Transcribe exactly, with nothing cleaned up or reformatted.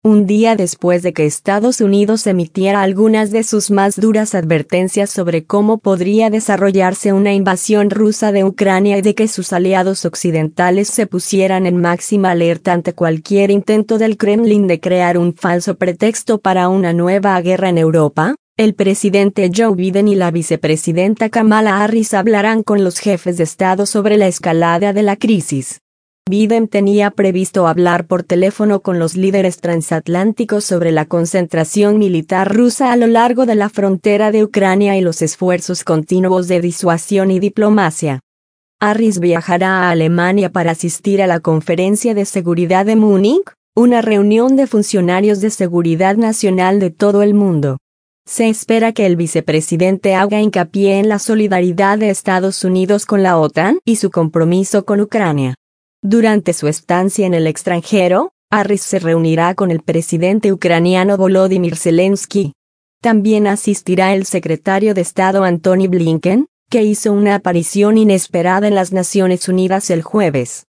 un día después de que Estados Unidos emitiera algunas de sus más duras advertencias sobre cómo podría desarrollarse una invasión rusa de Ucrania y de que sus aliados occidentales se pusieran en máxima alerta ante cualquier intento del Kremlin de crear un falso pretexto para una nueva guerra en Europa. El presidente Joe Biden y la vicepresidenta Kamala Harris hablarán con los jefes de Estado sobre la escalada de la crisis. Biden tenía previsto hablar por teléfono con los líderes transatlánticos sobre la concentración militar rusa a lo largo de la frontera de Ucrania y los esfuerzos continuos de disuasión y diplomacia. Harris viajará a Alemania para asistir a la Conferencia de Seguridad de Múnich, una reunión de funcionarios de seguridad nacional de todo el mundo. Se espera que el vicepresidente haga hincapié en la solidaridad de Estados Unidos con la OTAN y su compromiso con Ucrania. Durante su estancia en el extranjero, Harris se reunirá con el presidente ucraniano Volodymyr Zelensky. También asistirá el secretario de Estado Antony Blinken, que hizo una aparición inesperada en las Naciones Unidas el jueves.